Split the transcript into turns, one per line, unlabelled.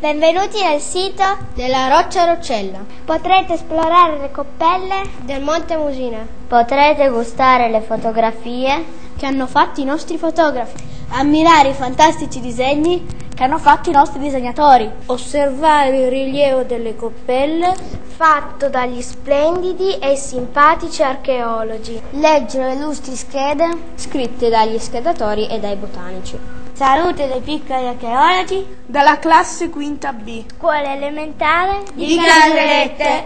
Benvenuti nel sito
della Roccia Roccella.
Potrete esplorare le coppelle
del Monte Musina.
Potrete gustare le fotografie
che hanno fatto i nostri fotografi, ammirare i fantastici disegni che hanno fatto i nostri disegnatori, osservare il rilievo delle coppelle
fatto dagli splendidi e simpatici archeologi,
leggere le illustri schede scritte dagli schedatori e dai botanici.
Salute dei piccoli archeologi
dalla classe quinta B,
scuola elementare
di Caserette.